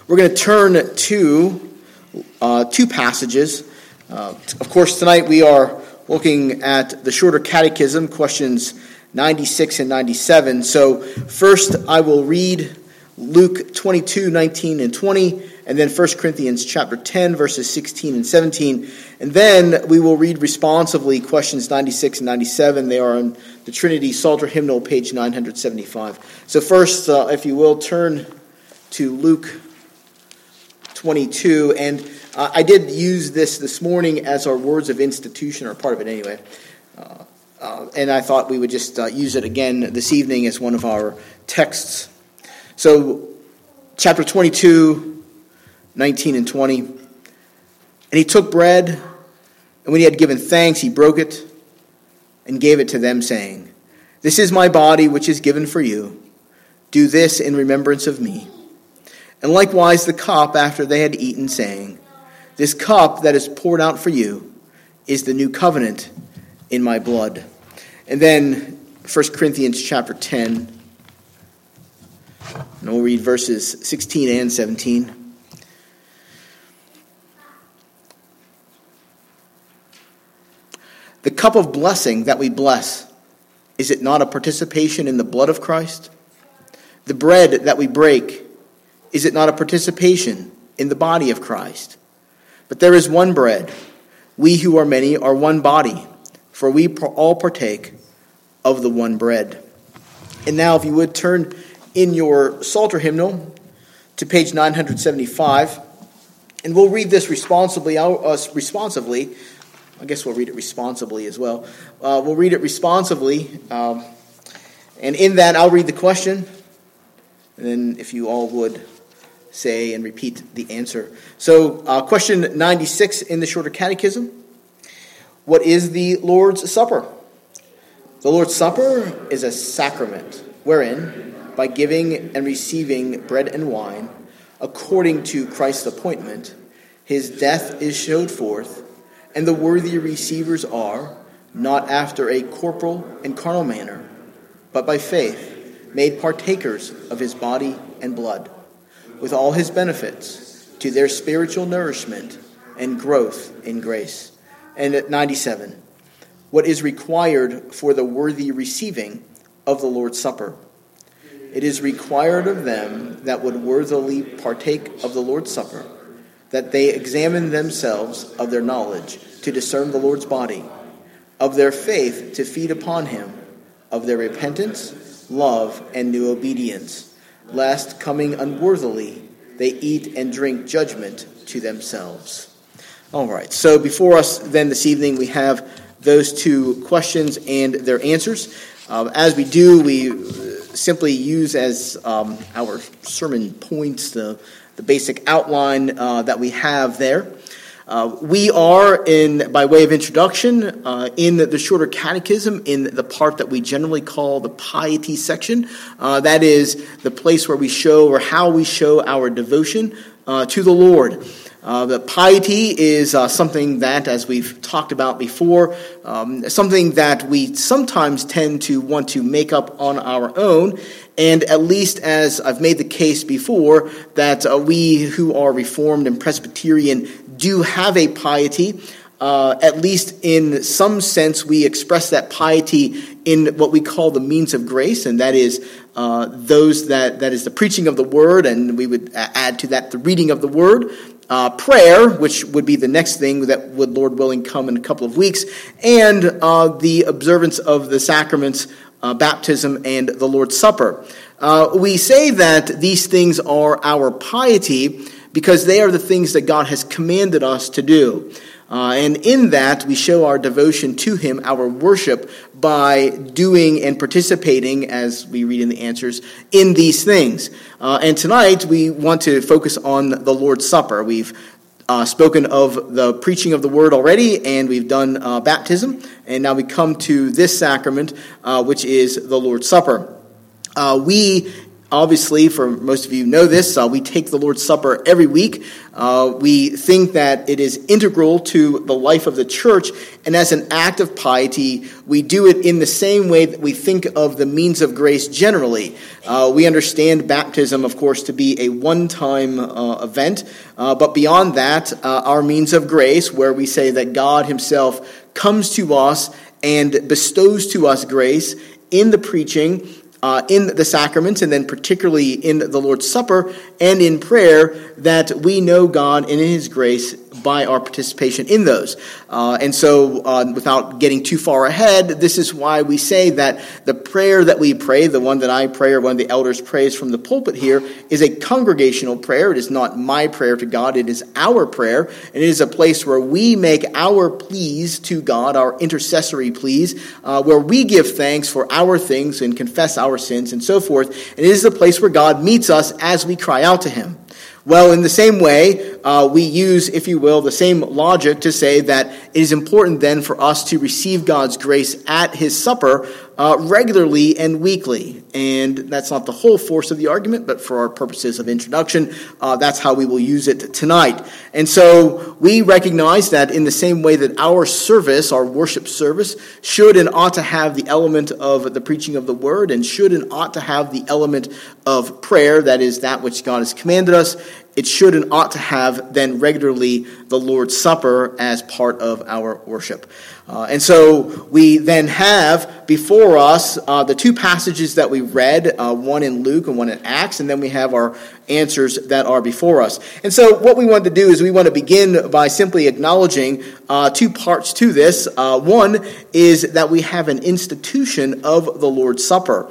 We're going to turn to two passages. Of course, tonight we are looking at the Shorter Catechism, questions 96 and 97. So first I will read Luke 22, 19 and 20, and then 1 Corinthians chapter 10, verses 16 and 17. And then we will read responsively questions 96 and 97. They are on the Trinity Psalter Hymnal, page 975. So first, if you will, turn to Luke 22. And I did use this morning as our words of institution, or part of it anyway. And I thought we would just use it again this evening as one of our texts. So, chapter 22, 19 and 20. And he took bread, and when he had given thanks, he broke it and gave it to them, saying, "This is my body, which is given for you. Do this in remembrance of me." And likewise the cup after they had eaten, saying, "This cup that is poured out for you is the new covenant in my blood." And then 1 Corinthians chapter 10, and we'll read verses 16 and 17. The cup of blessing that we bless, is it not a participation in the blood of Christ? The bread that we break, is it not a participation in the body of Christ? But there is one bread. We who are many are one body, for we all partake of the one bread. And now, if you would turn in your Psalter hymnal to page 975, and we'll read this responsibly. I guess we'll read it responsibly as well. We'll read it responsibly, and in that I'll read the question, and then if you all would say and repeat the answer. So, question 96 in the Shorter Catechism. What is the Lord's Supper? The Lord's Supper is a sacrament, wherein, by giving and receiving bread and wine, according to Christ's appointment, his death is showed forth, and the worthy receivers are, not after a corporal and carnal manner, but by faith, made partakers of his body and blood, with all his benefits, to their spiritual nourishment and growth in grace. And at 97, what is required for the worthy receiving of the Lord's Supper? It is required of them that would worthily partake of the Lord's Supper, that they examine themselves of their knowledge to discern the Lord's body, of their faith to feed upon him, of their repentance, love, and new obedience, lest, coming unworthily, they eat and drink judgment to themselves. All right, so before us then this evening we have those two questions and their answers. As we do, we simply use as our sermon points the basic outline that we have there. We are, by way of introduction, in the Shorter Catechism, in the part that we generally call the piety section. That is the place where we show, or how we show, our devotion to the Lord. The piety is something that, as we've talked about before, something that we sometimes tend to want to make up on our own. And at least, as I've made the case before, that we who are Reformed and Presbyterian do have a piety. At least in some sense, we express that piety in what we call the means of grace, and that is that is the preaching of the Word, and we would add to that the reading of the Word. Prayer, which would be the next thing that would, Lord willing, come in a couple of weeks, and the observance of the sacraments, baptism, and the Lord's Supper. We say that these things are our piety because they are the things that God has commanded us to do. And in that, we show our devotion to him, our worship, by doing and participating, as we read in the answers, in these things. And tonight, we want to focus on the Lord's Supper. We've spoken of the preaching of the Word already, and we've done baptism. And now we come to this sacrament, which is the Lord's Supper. We Obviously, for most of you know this, we take the Lord's Supper every week. We think that it is integral to the life of the church, and as an act of piety, we do it in the same way that we think of the means of grace generally. We understand baptism, of course, to be a one-time event, but beyond that, our means of grace, where we say that God himself comes to us and bestows to us grace in the preaching, in the sacraments, and then particularly in the Lord's Supper and in prayer, that we know God and in his grace by our participation in those. And so without getting too far ahead, this is why we say that the prayer that we pray, the one that I pray or one of the elders prays from the pulpit here, is a congregational prayer. It is not my prayer to God, it is our prayer, and it is a place where we make our pleas to God, our intercessory pleas, where we give thanks for our things and confess our sins and so forth. And it is the place where God meets us as we cry out to him. Well, in the same way, we use, if you will, the same logic to say that it is important then for us to receive God's grace at his supper regularly and weekly. And that's not the whole force of the argument, but for our purposes of introduction, that's how we will use it tonight. And so we recognize that in the same way that our service, our worship service, should and ought to have the element of the preaching of the word, and should and ought to have the element of prayer, that is that which God has commanded us, it should and ought to have then regularly the Lord's Supper as part of our worship. And so we then have before us the two passages that we read, one in Luke and one in Acts, and then we have our answers that are before us. And so what we want to do is we want to begin by simply acknowledging two parts to this. One is that we have an institution of the Lord's Supper.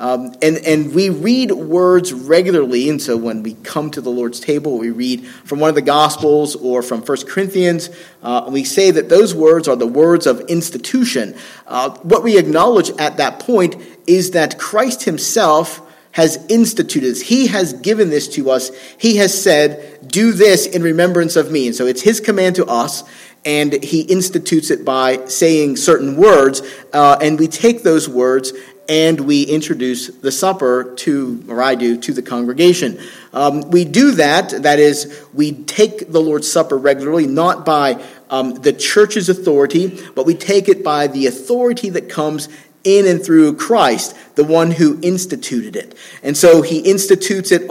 And we read words regularly, and so when we come to the Lord's table, we read from one of the Gospels or from 1 Corinthians, we say that those words are the words of institution. What we acknowledge at that point is that Christ himself has instituted this. He has given this to us. He has said, do this in remembrance of me. And so it's his command to us, and he institutes it by saying certain words, and we take those words and we introduce the supper or I do, to the congregation. We do that is, we take the Lord's Supper regularly, not by the church's authority, but we take it by the authority that comes in and through Christ, the one who instituted it. And so he institutes it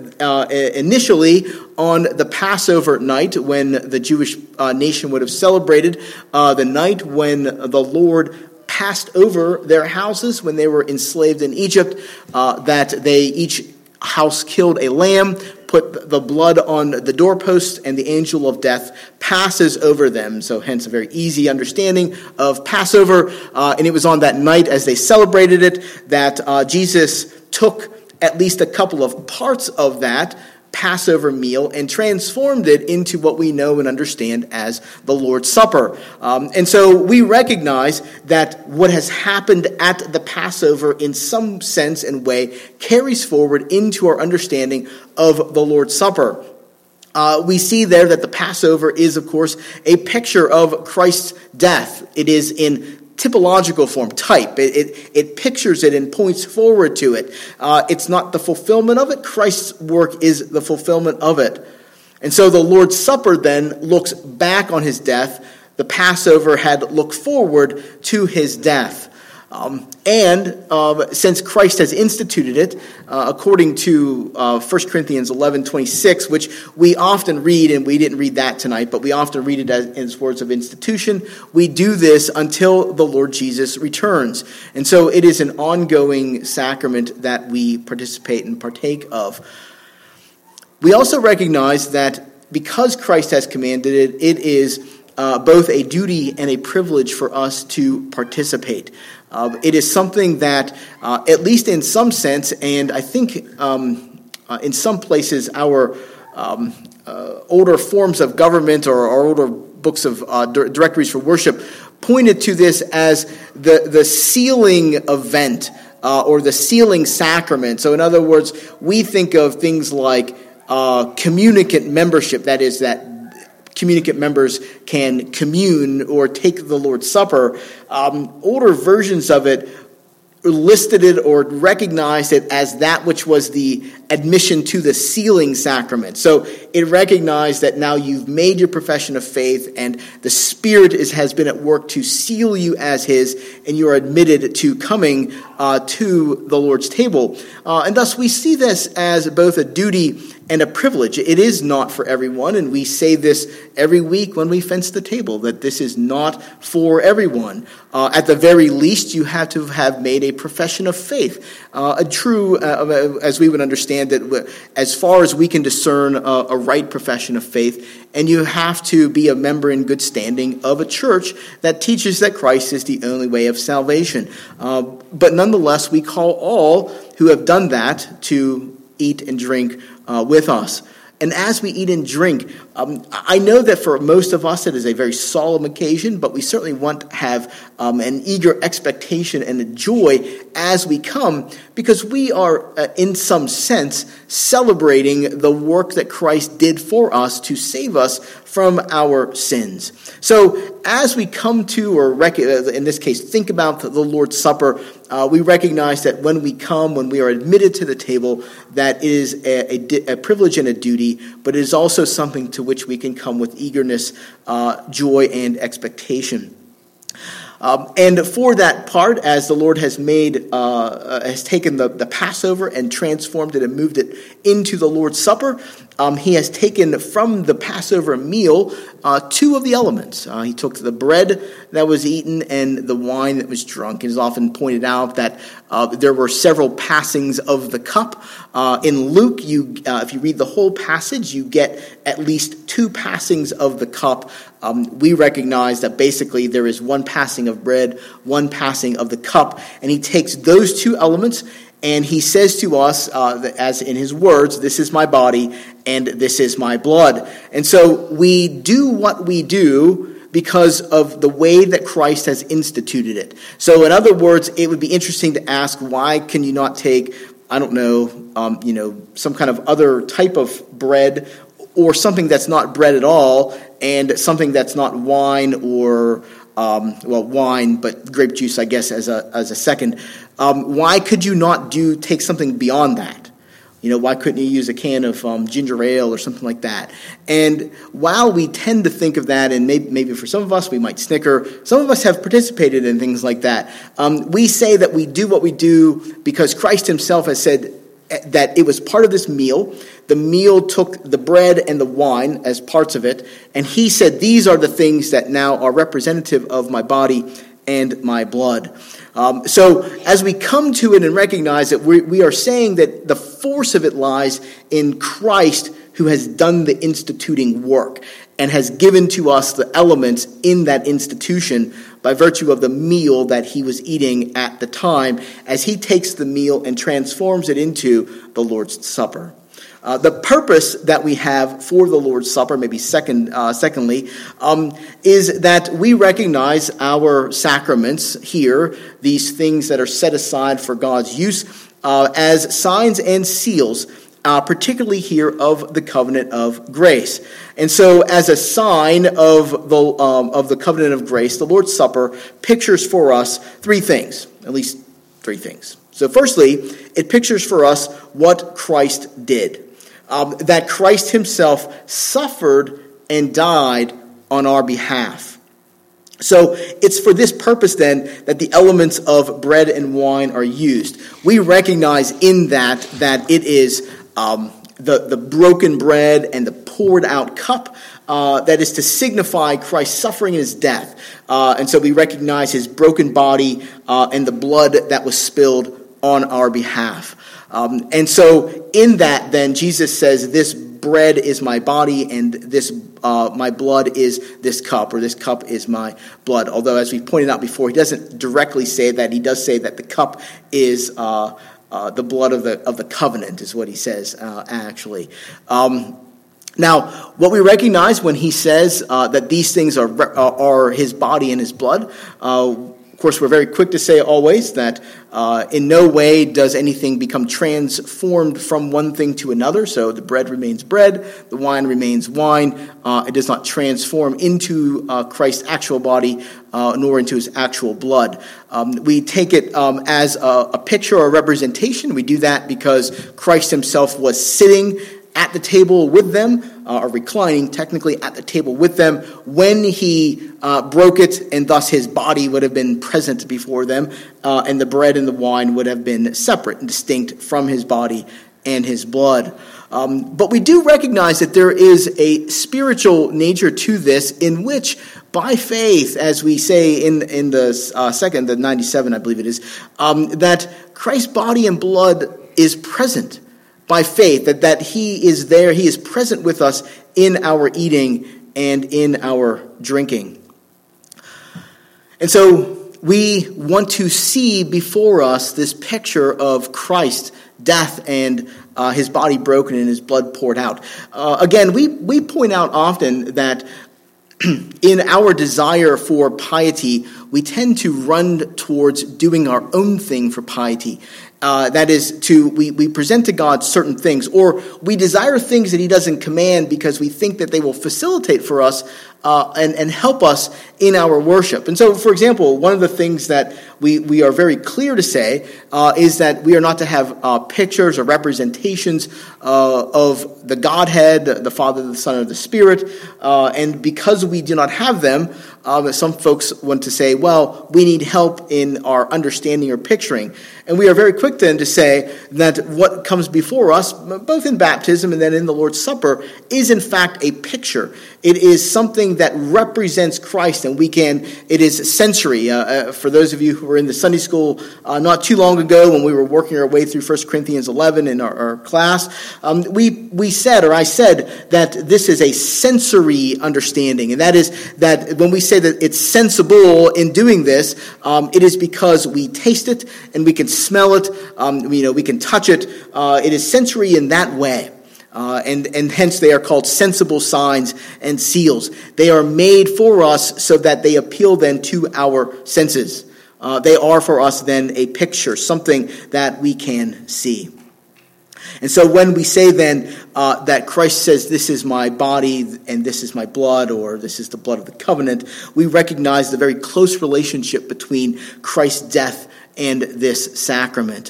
initially on the Passover night, when the Jewish nation would have celebrated the night when the Lord passed over their houses when they were enslaved in Egypt, that each house killed a lamb, put the blood on the doorposts, and the angel of death passes over them. So hence a very easy understanding of Passover. And it was on that night, as they celebrated it, that Jesus took at least a couple of parts of that Passover meal and transformed it into what we know and understand as the Lord's Supper. And so we recognize that what has happened at the Passover in some sense and way carries forward into our understanding of the Lord's Supper. We see there that the Passover is, of course, a picture of Christ's death. It is in typological form, type. It pictures it and points forward to it. It's not the fulfillment of it. Christ's work is the fulfillment of it. And so the Lord's Supper then looks back on his death. The Passover had looked forward to his death. Since Christ has instituted it, according to 1 Corinthians 11:26, which we often read, and we didn't read that tonight, but we often read it as words of institution, we do this until the Lord Jesus returns. And so it is an ongoing sacrament that we participate and partake of. We also recognize that because Christ has commanded it, it is both a duty and a privilege for us to participate. It is something that, at least in some sense, and I think in some places our older forms of government or our older books of directories for worship pointed to this as the sealing event or the sealing sacrament. So in other words, we think of things like communicant membership, that is, that communicant members can commune or take the Lord's Supper. Older versions of it listed it or recognized it as that which was the admission to the sealing sacrament. So it recognized that now you've made your profession of faith and the Spirit has been at work to seal you as his, and you are admitted to coming to the Lord's table. And thus we see this as both a duty and a privilege. It is not for everyone, and we say this every week when we fence the table, that this is not for everyone. At the very least, you have to have made a profession of faith, a true, as we would understand it, as far as we can discern, a right profession of faith, and you have to be a member in good standing of a church that teaches that Christ is the only way of salvation. But nonetheless, we call all who have done that to eat and drink with us. And as we eat and drink, I know that for most of us it is a very solemn occasion, but we certainly want to have an eager expectation and a joy as we come, because we are, in some sense, celebrating the work that Christ did for us to save us from our sins. So as we come to, or in this case, think about the Lord's Supper, we recognize that when we come, when we are admitted to the table, that is a privilege and a duty, but it is also something to which we can come with eagerness, joy, and expectation. And for that part, as the Lord has has taken the Passover and transformed it and moved it into the Lord's Supper, he has taken from the Passover meal two of the elements. He took the bread that was eaten and the wine that was drunk. It is often pointed out that there were several passings of the cup. In Luke, if you read the whole passage, you get at least two passings of the cup. We recognize that basically there is one passing of bread, one passing of the cup, and he takes those two elements and he says to us, as in his words, "This is my body and this is my blood." And so we do what we do because of the way that Christ has instituted it. So in other words, it would be interesting to ask, why can you not take, I don't know, some kind of other type of bread, or something that's not bread at all, and something that's not wine, or wine, but grape juice, I guess, as a second. Why could you not take something beyond that? Why couldn't you use a can of ginger ale or something like that? And while we tend to think of that, and maybe for some of us we might snicker, some of us have participated in things like that. We say that we do what we do because Christ himself has said that it was part of this meal. The meal took the bread and the wine as parts of it, and he said, "These are the things that now are representative of my body and my blood." So as we come to it and recognize that we are saying that the force of it lies in Christ, who has done the instituting work and has given to us the elements in that institution by virtue of the meal that he was eating at the time, as he takes the meal and transforms it into the Supper. The purpose that we have for the Lord's Supper, maybe secondly, is that we recognize our sacraments here, these things that are set aside for God's use, as signs and seals, particularly here of the covenant of grace. And so as a sign of the covenant of grace, the Lord's Supper pictures for us three things, at least three things. So firstly, it pictures for us what Christ did. That Christ himself suffered and died on our behalf. So it's for this purpose then that the elements of bread and wine are used. We recognize in that it is the broken bread and the poured out cup that is to signify Christ's suffering and his death. And so we recognize his broken body and the blood that was spilled on our behalf. And so in that, then, Jesus says, "This bread is my body, and this my blood is this cup," or "this cup is my blood." Although, as we pointed out before, he doesn't directly say that. He does say that the cup is the blood of the covenant, is what he says, actually. Now, what we recognize when he says that these things are his body and his blood, Of course, we're very quick to say always that in no way does anything become transformed from one thing to another. So the bread remains bread, the wine remains wine. It does not transform into Christ's actual body nor into his actual blood. We take it as a picture or a representation. We do that because Christ himself was sitting at the table with them, or reclining technically at the table with them when he broke it, and thus his body would have been present before them, and the bread and the wine would have been separate and distinct from his body and his blood. But we do recognize that there is a spiritual nature to this, in which, by faith, as we say in the 97, I believe it is, that Christ's body and blood is present by faith, that he is there, he is present with us in our eating and in our drinking. And so we want to see before us this picture of Christ's death and his body broken and his blood poured out. Again, we point out often that in our desire for piety, we tend to run towards doing our own thing for piety. That is, we present to God certain things, or we desire things that he doesn't command because we think that they will facilitate for us and help us in our worship. And so, for example, one of the things that we are very clear to say is that we are not to have pictures or representations of the Godhead, the Father, the Son, or the Spirit. And because we do not have them, some folks want to say, well, we need help in our understanding or picturing. And we are very quick then to say that what comes before us, both in baptism and then in the Lord's Supper, is in fact a picture. It is something that represents Christ, and it is sensory. For those of you who were in the Sunday school not too long ago when we were working our way through 1 Corinthians 11 in our class, I said that this is a sensory understanding, and that is that when we say that it's sensible in doing this, it is because we taste it and we can smell it, we can touch it. It is sensory in that way. And hence they are called sensible signs and seals. They are made for us so that they appeal then to our senses. They are for us then a picture, something that we can see. And so when we say then that Christ says, this is my body and this is my blood, or this is the blood of the covenant, we recognize the very close relationship between Christ's death and this sacrament.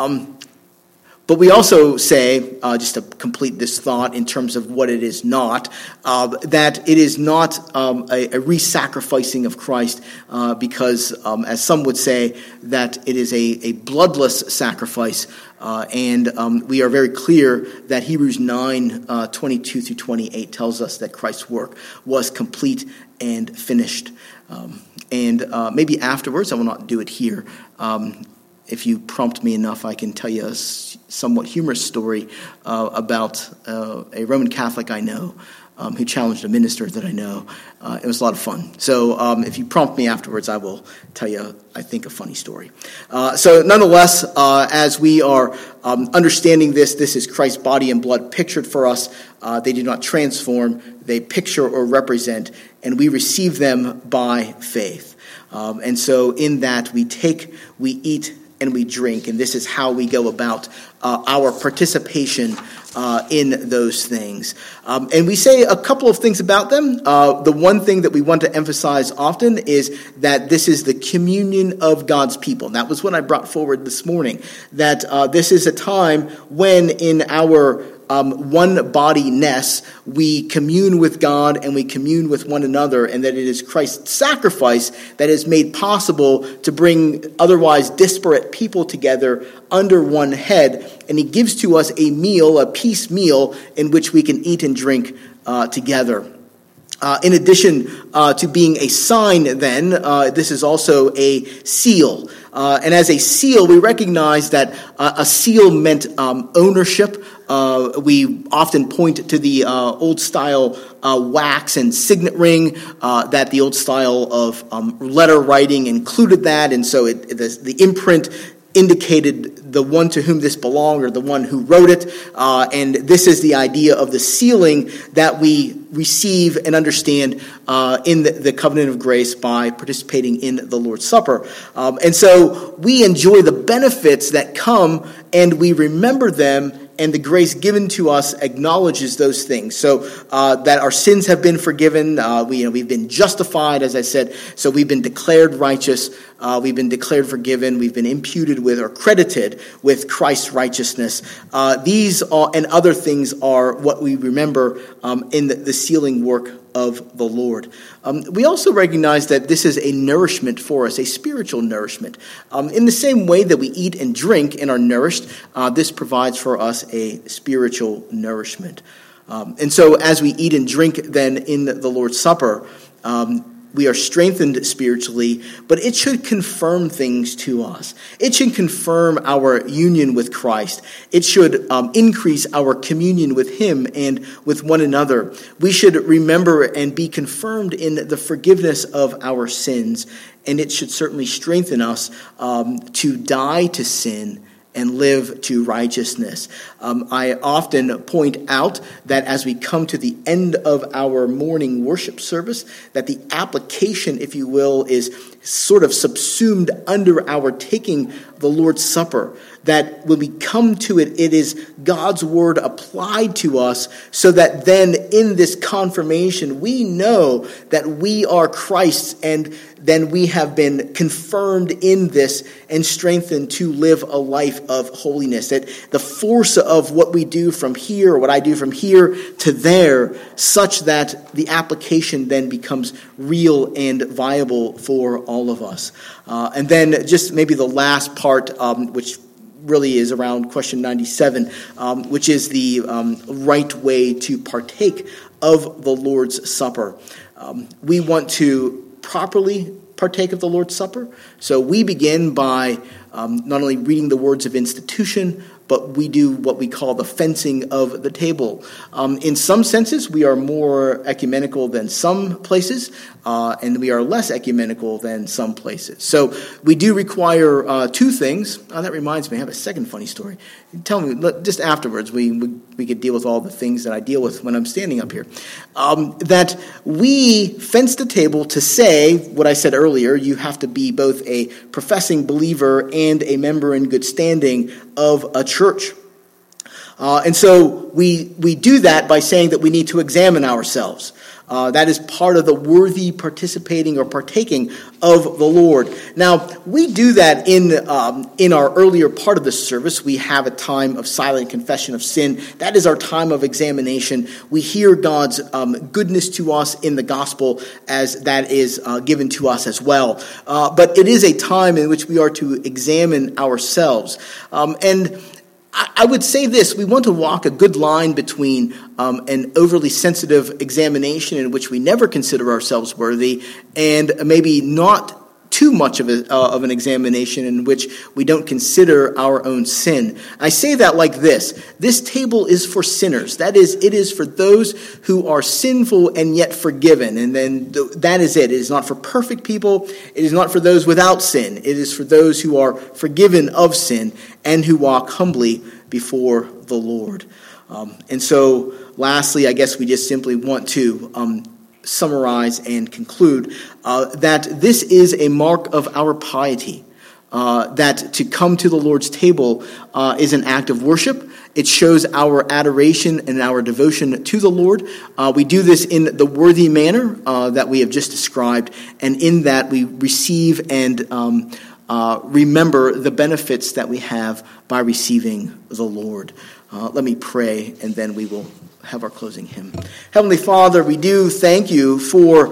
But we also say, just to complete this thought in terms of what it is not, that it is not a re-sacrificing of Christ because, as some would say, that it is a bloodless sacrifice. And we are very clear that Hebrews 9, 22 through 28 tells us that Christ's work was complete and finished. And maybe afterwards, I will not do it here, if you prompt me enough, I can tell you a somewhat humorous story about a Roman Catholic I know who challenged a minister that I know. It was a lot of fun. So if you prompt me afterwards, I will tell you, I think, a funny story. So nonetheless, as we are understanding this is Christ's body and blood pictured for us. They do not transform. They picture or represent, and we receive them by faith. And so in that we eat, and we drink, and this is how we go about our participation in those things. And we say a couple of things about them. The one thing that we want to emphasize often is that this is the communion of God's people. And that was what I brought forward this morning, that this is a time when in our one body-ness, we commune with God and we commune with one another, and that it is Christ's sacrifice that is made possible to bring otherwise disparate people together under one head, and he gives to us a meal, a peace meal, in which we can eat and drink together. In addition to being a sign, then, this is also a seal. And as a seal, we recognize that a seal meant ownership. We often point to the old-style wax and signet ring, that the old style of letter writing included that, and so the imprint indicated the one to whom this belonged, or the one who wrote it. And this is the idea of the sealing that we receive and understand in the covenant of grace by participating in the Lord's Supper. And so we enjoy the benefits that come, and we remember them, and the grace given to us acknowledges those things. So that our sins have been forgiven. We've been justified, as I said. So we've been declared righteous. We've been declared forgiven. We've been imputed with, or credited with, Christ's righteousness. These and other things are what we remember in the sealing work of the Lord. We also recognize that this is a nourishment for us, a spiritual nourishment. In the same way that we eat and drink and are nourished, this provides for us a spiritual nourishment. And so as we eat and drink then in the Lord's Supper, we are strengthened spiritually, but it should confirm things to us. It should confirm our union with Christ. It should increase our communion with Him and with one another. We should remember and be confirmed in the forgiveness of our sins, and it should certainly strengthen us to die to sin and live to righteousness. I often point out that as we come to the end of our morning worship service, that the application, if you will, is sort of subsumed under our taking the Lord's Supper. That when we come to it, it is God's word applied to us, so that then in this confirmation, we know that we are Christ's, and then we have been confirmed in this and strengthened to live a life of holiness. That the force of what we do from here, or what I do from here to there, such that the application then becomes real and viable for all of us. And then just maybe the last part, which really is around question 97, which is the right way to partake of the Lord's Supper. We want to properly partake of the Lord's Supper. So we begin by not only reading the words of institution, but we do what we call the fencing of the table. In some senses, we are more ecumenical than some places, and we are less ecumenical than some places. So we do require two things. That reminds me, I have a second funny story. Tell me, just afterwards, we could deal with all the things that I deal with when I'm standing up here. That we fence the table to say, what I said earlier, you have to be both a professing believer and a member in good standing of a church. And so we do that by saying that we need to examine ourselves. That is part of the worthy participating or partaking of the Lord. Now, we do that in our earlier part of the service. We have a time of silent confession of sin. That is our time of examination. We hear God's goodness to us in the gospel as that is given to us as well. But it is a time in which we are to examine ourselves. And I would say this: we want to walk a good line between an overly sensitive examination in which we never consider ourselves worthy, and maybe not too much of an examination in which we don't consider our own sin. I say that like this: this table is for sinners. That is, it is for those who are sinful and yet forgiven. And then that is it. It is not for perfect people. It is not for those without sin. It is for those who are forgiven of sin and who walk humbly before the Lord. And so, lastly, I guess we just simply want to summarize and conclude that this is a mark of our piety, that to come to the Lord's table is an act of worship. It shows our adoration and our devotion to the Lord. We do this in the worthy manner that we have just described, and in that we receive and remember the benefits that we have by receiving the Lord. Let me pray, and then we will have our closing hymn. Heavenly Father, we do thank you for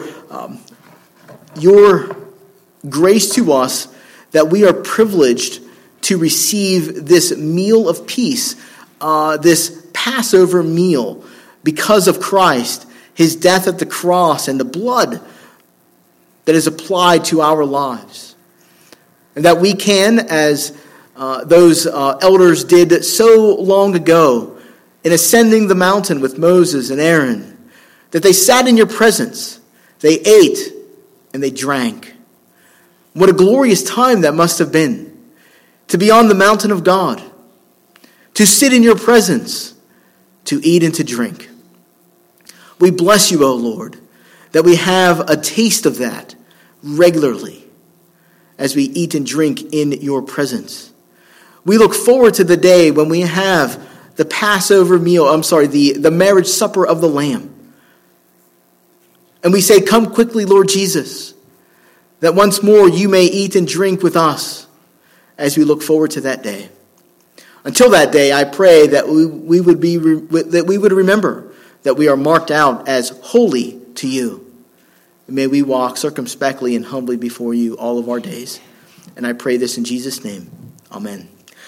your grace to us, that we are privileged to receive this meal of peace, this Passover meal, because of Christ, his death at the cross, and the blood that is applied to our lives. And that we can, as those elders did so long ago, in ascending the mountain with Moses and Aaron, that they sat in your presence, they ate, and they drank. What a glorious time that must have been. to be on the mountain of God, to sit in your presence, to eat and to drink. We bless you, O Lord, that we have a taste of that regularly as we eat and drink in your presence. We look forward to the day when we have the Passover meal, the marriage supper of the Lamb. And we say, come quickly, Lord Jesus, that once more you may eat and drink with us as we look forward to that day. Until that day, I pray that we would remember that we are marked out as holy to you. And may we walk circumspectly and humbly before you all of our days. And I pray this in Jesus' name. Amen.